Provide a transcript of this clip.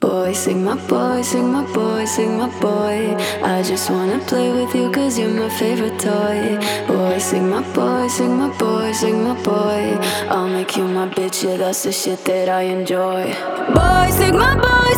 Boy, Sigma boy, Sigma boy, Sigma boy. I just wanna play with you cause you're my favorite toy. Boy, Sigma boy, Sigma boy, Sigma boy. I'll make you my bitch, yeah, that's the shit that I enjoy. Boy, Sigma boy,